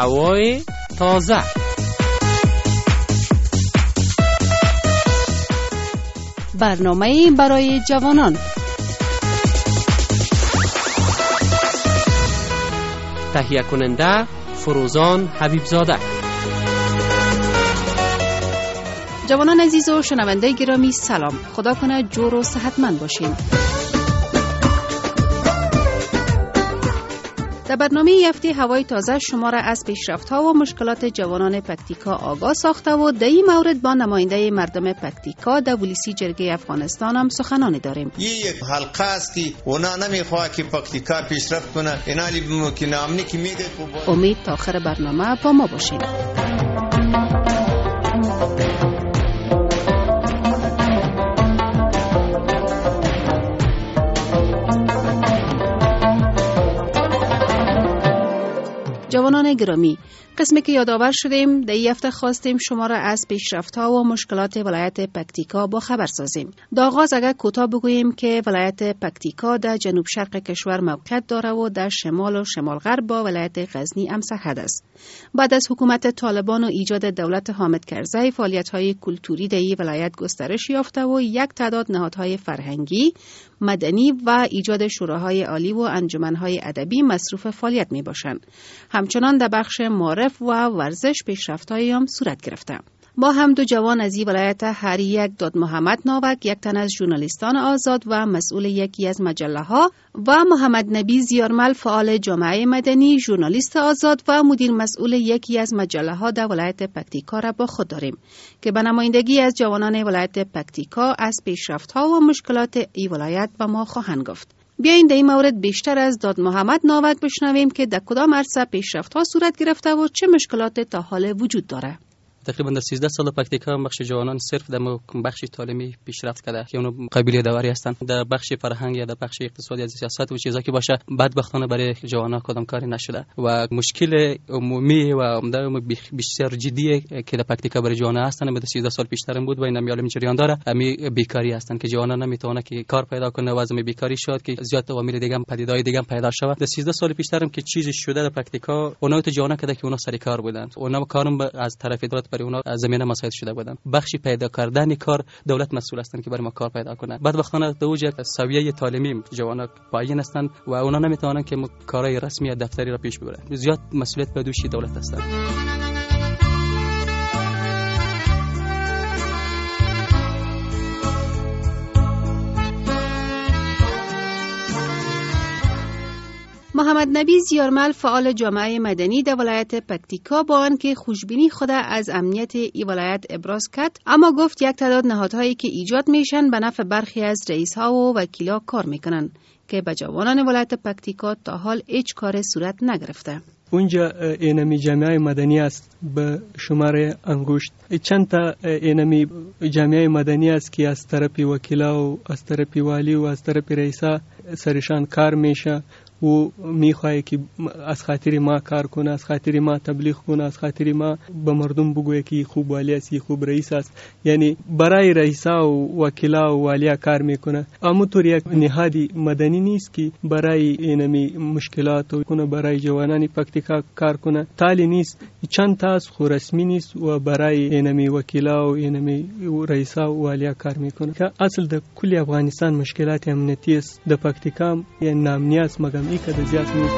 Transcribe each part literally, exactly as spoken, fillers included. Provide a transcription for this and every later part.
هوای تازه. برنامه برای جوانان. تهیه کننده فروزان حبیبزاده. جوانان عزیز و شنونده گرامی سلام. خدا کنه جور و صحتمند باشین. در برنامه این هفته هوای تازه شما را از پیشرفت‌ها و مشکلات جوانان پکتیکا آگاه ساخته و در این مورد با نماینده مردم پکتیکا در ولسی جرگه افغانستان هم سخنانی داریم. این یک حلقه است که اونا نمیخواه که پکتیکا پیشرفت کنه، اینالی که نامنی که میده. امید تا آخر برنامه با ما باشین. جوانان گرامی، قسمی که یادآور شدیم در این هفته خواستیم شما را از پیشرفت‌ها و مشکلات ولایت پکتیکا با خبر سازیم. در آغاز اگر کوتاه بگوییم که ولایت پکتیکا در جنوب شرق کشور موقعیت داره و در شمال و شمال غرب با ولایت غزنی هم سرحد است. بعد از حکومت طالبان و ایجاد دولت حامد کرزی، فعالیت‌های کلتوری در این ولایت گسترش یافته و یک تعداد نهادهای فرهنگی، مدنی و ایجاد شوراهای عالی و انجمنهای ادبی مصروف فعالیت میباشند. همچنان در بخش معارف و ورزش پیشرفت‌هایی هم صورت گرفته. ما هم دو جوان از این ولایت، هر یک داد محمد ناوک، یک تن از ژورنالیستان آزاد و مسئول یکی از مجله ها، و محمد نبی زیارمل، فعال جامعه مدنی، ژورنالیست آزاد و مدیر مسئول یکی از مجله ها در ولایت پکتیکا را با خود داریم که به نمایندگی از جوانان ولایت پکتیکا از پیشرفت‌ها و مشکلات این ولایت با ما خواهند گفت. بیاین در این مورد بیشتر از داد محمد ناوک بشنویم که در کدام عرصه پیشرفت‌ها صورت گرفته و چه مشکلات تا حال وجود داره. تقریبا در سیزده سال پکتیکا بخش جوانان صرف در بخش تعلیمی پیشرفت کرده که اونو قابل داوری هستند. در بخش فرهنگ یا در بخش اقتصادی از سیاست و چیزا که باشه بدبختانه برای جوانان کدام کاری نشده و مشکل عمومی و عمده بسیار جدی که در پکتیکا برای جوانان هستند. در سیزده سال پیشترم بود و این میالم جریان داره، امی بیکاری هستند که جوانان نمیتونه که کار پیدا کنه و وضع بیکاری شد که زیاد عوامل دیگه هم پدیدهای دیگه هم پیدا شود. در سیزده سال پیشترم که چیزی شده در پکتیکا، اونها تو جوانان که که اونها سر کار بودند، اونها کارم از طرف دولت برای اونها زمینه مساعد شده بودن. بخشی پیدا کردن کار دولت مسئول هستند که برای ما کار پیدا کنه. بعد وقتانه در اوج سویه تعلیمی جوانان پایین هستند و اونا نمیتونن که کارهای رسمی یا دفتری را پیش ببرن. زیاد مسئولیت به دوش دولت هستند. محمد نبی زیارمل، فعال جامعه مدنی در ولایت پکتیکا، با آنکه خوشبینی خود از امنیت این ولایت ابراز کرد، اما گفت یک تعداد نهادهایی که ایجاد میشن به نفع برخی از رئیس‌ها و وکیلا کار میکنن که به جوانان ولایت پکتیکا تا حال هیچ کار صورت نگرفته. اونجا اینمی جامعه مدنی است به شماره انگشت. چند تا اینمی جامعه مدنی است که از طرف وکیلا و از طرف والی و از طرف رئیسا سرشان کار میشه و میخواه که از خاطر ما کار کنه، از خاطر ما تبلیغ کنه، از خاطر ما به مردم بگویه که خوب والی است، خوب رئیس است. یعنی برای رئیسا و وکیلا و والیا کار میکنه. اما طور یک نهادی مدنی نیست که برای اینمی مشکلات کنه، برای جوانان پکتیکا کار کنه. تالی نیست، چند تاس خو رسمی نیست و برای اینمی وکیلا و اینمی رئیسا و والیا کار میکنه. که اصل د کل افغانستان مشکلات امنیتی است. د پکتیکا یعنی نامنی است مگم ای که د زیاد نیست.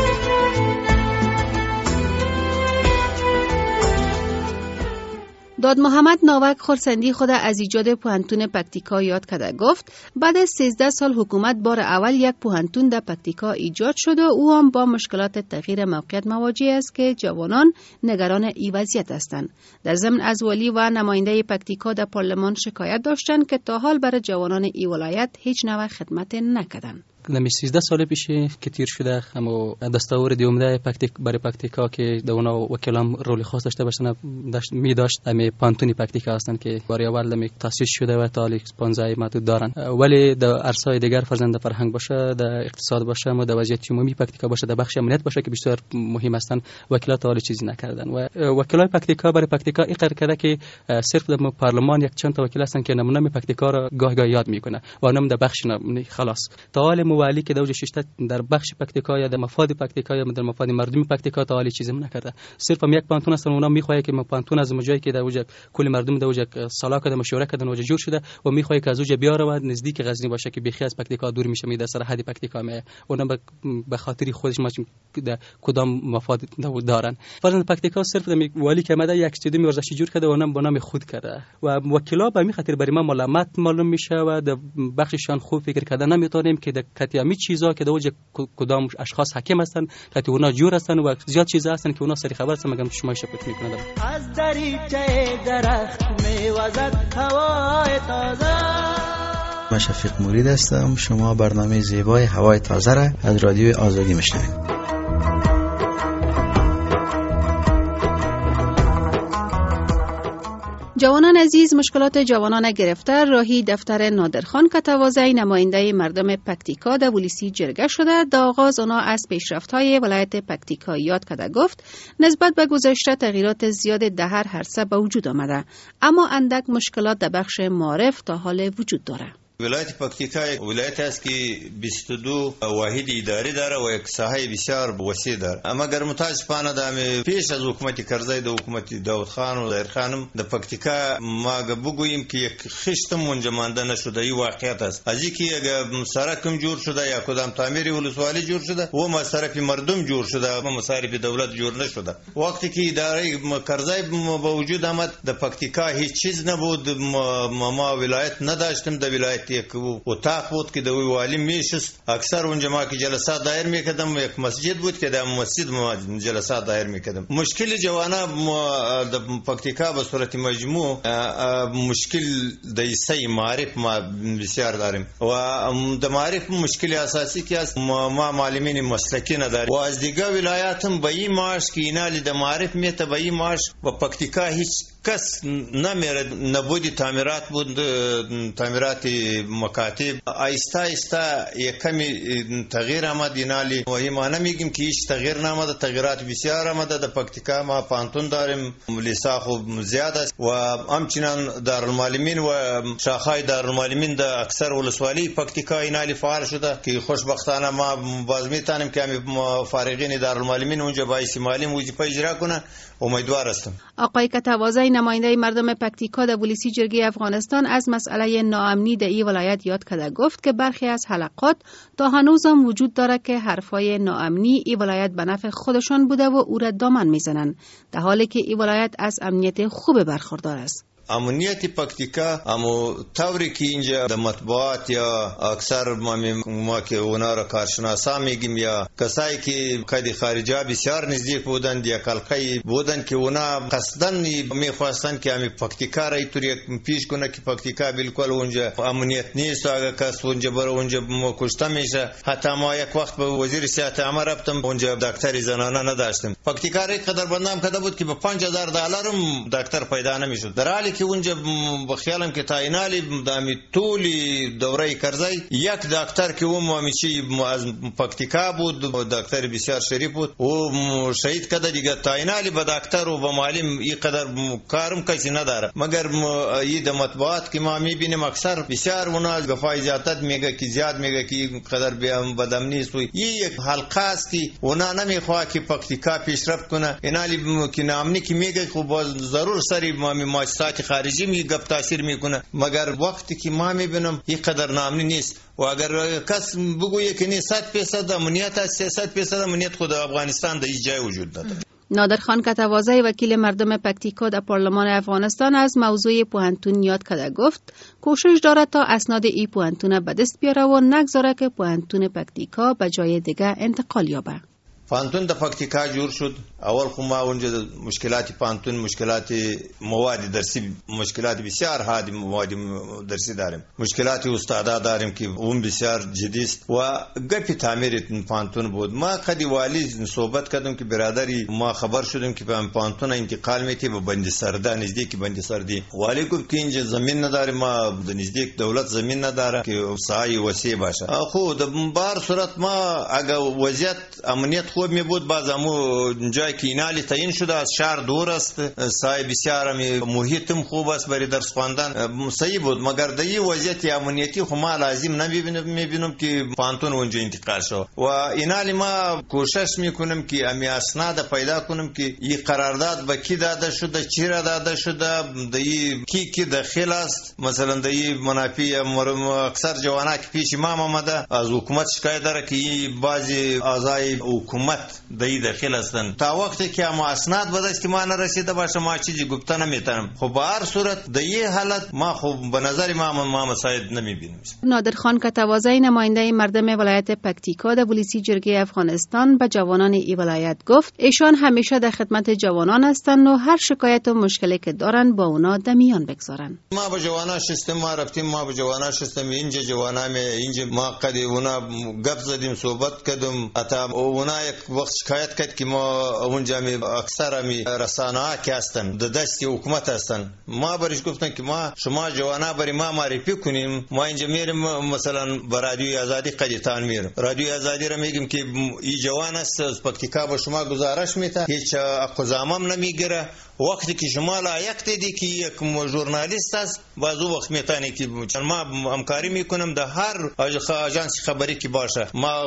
داد محمد ناوک خرسندی خود از ایجاد پوهنتون پکتیکا یاد کرده. گفت بعد از سیزده سال حکومت بار اول یک پوهنتون در پکتیکا ایجاد شده، او هم با مشکلات تغییر موقعیت مواجه است که جوانان نگران ای وضعیت هستند. در ضمن از والی و نماینده پکتیکا در پارلمان شکایت داشتند که تا حال برای جوانان ای ولایت هیچ نوع خدمت نکردند. نمی سیزده سال پیشه که تیر شده، اما دستاورد عمده پکتیک برای پکتیکا که در اونا وکلام رول خاص داشته باشن داشت می داشت امی پانتونی پکتیکا هستند که برای اول می تاسیس شده و تا پانزده محدود دارن. ولی در عرصه‌های دیگر فرزند فرهنگ باشه، در اقتصاد باشه، و در وضعیت عمومی پکتیکا باشه، در بخش امنیت باشه که بسیار مهم هستند، وکلات حال چیزی نکردن. و وکلای پکتیکا برای پکتیکا این قرار کرده که صرف در پارلمان یک چند تا وکیل هستند که نمونه پکتیکا را گاه گاه یاد میکنه و اونم در بخش خلاص تا حال والی که دوج ششته در بخش پکتیکا یا در مفاد پکتیکا یا در مفاد مردمی پکتیکا تا حالی چیزی نکرده. صرف هم یک پانتون است، اونا میخواد که پانتون از جایی که دوج کل مردم دوج سالا کده مشوره کردن و جور شده و میخواد که از اوج بیاره و نزدیک غزنی باشه که بخی از پکتیکا دور میشه، می در سرحد پکتیکا می اونا به خاطر خودش ما کدام مفاد دارن. فرض پکتیکا صرف والی که مده یک استادیوم ورزشی جور کرده و اونم با نام خود کرده و وکیلا به می خاطر برای ما ملامت معلوم میشه و در بخششان خوب فکر کردن نمیتونیم که در کتیامی چیزا که دوج کدام اشخاص حکم هستن که اونا جور هستن و زیاد چیزا هستن که اونا سری خبر هستن مگم شما شپت میکنه. از دریچه درخت میوزد هوای تازه. من شفیق مرید هستم. شما برنامه زیبای هوای تازه را از رادیو آزادی میشنوید. جوانان عزیز، مشکلات جوانان گرفتار راهی دفتر نادرخان کتوازی نماینده مردم پکتیکا در ولسی جرگه شده. در آغاز آنها از پیشرفت‌های ولایت پکتیکا یاد کرده گفت نسبت به گذشته تغییرات زیاد در هر عرصه به وجود آمده، اما اندک مشکلات در بخش معارف تا حال وجود داره. ولایت پکتیکا ولایت است که بیست و دو واحد اداری داره و یک ساحه بسیار وسیع داره. اما اگر متاسفانه دام پیش از حکومت کرزی د حکومت داود خان و ظاهر خانم د پکتیکا ما بگوییم که یک خشت منجمانده نشده. این واقعیت است. از اینکه اگر سرکم جور شده یا کدام تعمیر ولسوالی جور شده و مصرف مردم جور شده و مصارف دولت جور نشده. وقتی که اداره کرزی به وجود آمد د پکتیکا هیچ چیز نبود. ما ولایت نداشتیم. د ولایت یک اتاق بود که دوی والی میشست. اکثر اونجا ما که جلسات دایر میکردم یک مسجد بود که در مسجد ما جلسات دایر میکردم. مشکل جوانا در پکتیکا به صورت مجموع مشکل در حصه معارف ما بسیار داریم و در معارف مشکل اساسی که است ما معلمین مسلکی نداریم و از دیگه ولایات هم به این معاش که اینالی در معارف میته به این معاش و پکتیکا هیچ کس نمیره. نبودی تعمیرات بود، تعمیرات مکاتب آیسته آیسته یک کمی تغییر آمد اینالی و این ما نمیگیم که هیچ تغییر نامده. تغییرات بسیار آمده. در پکتیکا ما پانتون داریم، لیسا خوب زیاد است و همچنان دارالمعلمین و شاخهای دارالمعلمین در اکثر ولسوالی پکتیکا اینالی فعال شده که خوشبختانه ما باز میتونیم که همین فارغین دارالمعلمین اونجا باعث معلم وظیفه اجرا کنه. امیدوار هستم. آقای کتوازی نماینده مردم پکتیکا در ولسی جرگه افغانستان از مسئله ناامنی در این ولایت یاد کرده گفت که برخی از حلقات تا هنوز هم وجود داره که حرفای ناامنی این ولایت به نفع خودشان بوده و او را دامن میزنن، در حالی که این ولایت از امنیت خوب برخوردار است. امنیت پکتیکا امو طوری که اینجا در مطبوعات یا اکثر ما, ما که اونا را کارشناسا میگیم یا کسایی که قید خارجه بسیار نزدیک بودند یا کلقی بودند که اونا قصدن میخواستن که همی پکتیکا را اینطوری پیش کنه که پکتیکا بالکل اونجا امنیت نیست و اگر کس اونجا بره اونجا کشته میشه. حتی ما یک وقت به وزیر صحت عامه رفتم، اونجا دکتر زنانه نداشتیم. پکتیکا را قدر بدنام کرده بود که به پنج هزار دلار هم دکتر پیدا نمیشد، در حالی که اونجا بخیالم که تاینالی دامی طولی دوره کرزی یک دکتر که اون مامیچی از پکتیکا بود، دکتر بسیار شریف بود و شهید کده دیگه تاینالی به دکتر و به معلم این قدر کارم کسی نداره. مگر این در مطبوعات که ما میبینیم اکثر بسیار اونا گفای زیادت میگه که زیاد میگه که این قدر بیام بدم نیست و این یک حلقه است که اونا نمیخواه که پکتیکا پیشرفت کنه. اینالی که نامنی که میگه خب ضرور سری ما مؤسسات خارجی می گپ تاثیر میکنه، مگر وقتی که ما میبینم این قدر نامنی نیست و اگر کس بگویه که نه صد درصد امنیت است، صد درصد امنیت خود افغانستان در این جای وجود داره. نادرخان کتوازی وکیل مردم پکتیکا در پارلمان افغانستان از موضوع پوهنتون یاد کرده گفت کوشش دارد تا اسناد ای پوهنتون به دست بیاره و نگذاره که پوهنتون پکتیکا به جای دیگه انتقال یابه. پانتون د پکتیکا جوړ شد. اول خو ما اونجا مشکلات پانتون، مشکلات مواد درسی، مشکلات بسیار حاد مواد درسی داریم، مشکلات استادا داریم که اون بسیار جدی است و گپی تعمیر پانتون بود. ما خدی والی صحبت کردم که برادری ما خبر شدیم که به پانتون انتقال میتی به بندی سرده، نزدیک بندی سردی. والی گفت که اینجا زمین نداریم، ما د نزدیک دولت زمین نداره که سایه وسیع باشه. خو د بار صورت ما اگه وضعیت امنیت خوب می بود، باز همو جای که اینالی تعیین شده از شهر دور است، سایه بسیار محیطم خوب است برای درس خواندن، صحیح بود. مگر در این وضعیت امنیتی خب ما لازم نمیبینم که پانتون اونجا انتقال شو و اینالی ما کوشش میکنم که امی اسناد پیدا کنم که این قرارداد به کی داده شده، چرا داده شده، در کی کی داخل است. مثلا در منافع اکثر جوانا که پیش ما آمده از حکومت شکایت داره که بعضی اعضای حکومت در این داخل هستند. تا وقتی که ما اسناد به دست ما نرسیده باشه ما چیزی گفته نمیتونم. خب به هر صورت در این حالت ما خب به نظر ما ما مساعد نمیبینیم. نادر خان کتوازی نماینده مردم ولایت پکتیکا در پلیسی جرگه افغانستان به جوانان این ولایت گفت ایشان همیشه در خدمت جوانان هستند و هر شکایت و مشکلی که دارند با اونا در میان بگذارن. ما به جوانان شستم، ما رفتیم، ما به جوانان شستم اینجا جوانان اینجا ما قد اونا گپ زدیم، صحبت کردم. حتی اونا یک وقت شکایت کرد که ما اونجا می اکثر می رسانه ها که هستن در دست حکومت هستن. ما برش گفتن که ما شما جوانا برای ما معرفی کنیم، ما اینجا میریم مثلا به رادیوی آزادی قدیتان میریم، رادیوی آزادی را میگیم که این جوان است از پکتیکا به شما گزارش میده، هیچ اقدامم نمیگیره. وقتی که شما لایق دیدی که یک ژورنالیست است بازو وقت میتونی که ما همکاری میکنم در هر آژانس خبری که باشه، ما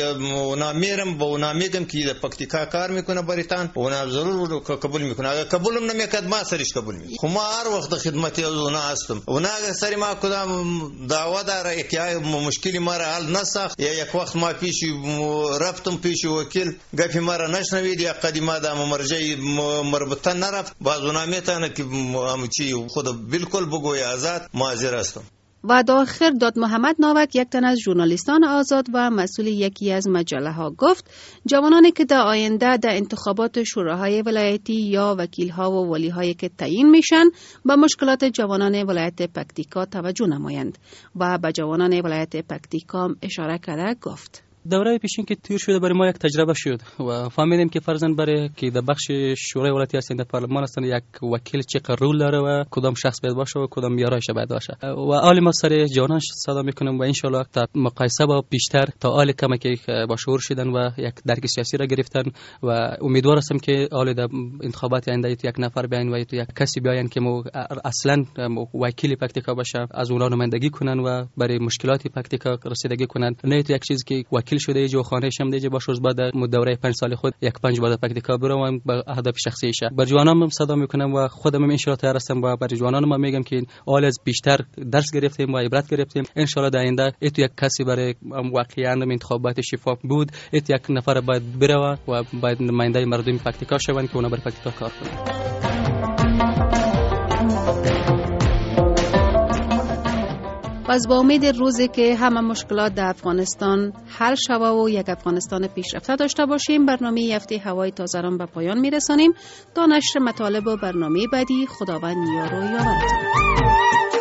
اونا میرم با اونا میگم که در پکتیکا کار میکنه بریتان، اونا ضرور قبول میکنه. اگر قبولم نمیکرد ما سرش قبول میکنم. خب ما هر وقت خدمت اونا هستم. اونا سری ما کدام دعوا داره یک مشکلی ما را حل نساخت یا یک وقت ما پیش رفتم پیش وکیل گپی ما را نشنوید یا قدیما د مرجع مربوطه نرفت، باز اونا میتونه که چی خود بالکل بگوی آزاد معذر هستم. و داخل داد محمد ناوک یک تن از ژورنالیستان آزاد و مسئول یکی از مجله ها گفت جوانانی که در آینده در انتخابات شوراهای ولایتی یا وکیل ها و ولی هایی که تعیین میشن به مشکلات جوانان ولایت پکتیکا توجه نمایند و به جوانان ولایت پکتیکا اشاره کرده گفت دوره پیشین که تیر شده برای ما یک تجربه شد و فهمیدیم که فرضاً برای که در بخش شورای ولایتی هستند در پارلمان هستند یک وکیل چقدر رول داره و کدام شخص باید باشه و کدام یارایش باید باشه و حال ما سر جوانان صدا میکنیم و ان شاء الله تا مقایسه با بیشتر تا حال کم که با شعور شدن و یک درک سیاسی را گرفتن و امیدوار هستم که حال در انتخابات آینده یک نفر بیاین و یک کسی بیاین که مو اصلا وکیل پکتیکا باشه، از اونها نمایندگی کنن و برای مشکلات پکتیکا رسیدگی کنن، نه یک چیز که وکیل شده جو خانه شم دیگه باش روز بعد دوره پنج سال خود یک پنج بعد پکتیکا برم با اهداف شخصیشه بر جوانام صدا میکنم و خودم ان شاء الله تیار هستم و بر جوانان ما میگم که آل از بیشتر درس گرفتیم و عبرت گرفتیم. ان شاء الله در آینده ایت یک کسی برای واقعا انتخابات شفاف بود، ایت یک نفر باید بره و باید نماینده مردم پکتیکا شون که اونا بر پکتیکا کار کنن. پس با امید روزی که همه مشکلات در افغانستان حل شوه و یک افغانستان پیشرفته داشته باشیم برنامه هفته هوای تازه را به پایان میرسانیم. تا نشر مطالب و برنامه بعدی خداوند یار و یاورتان.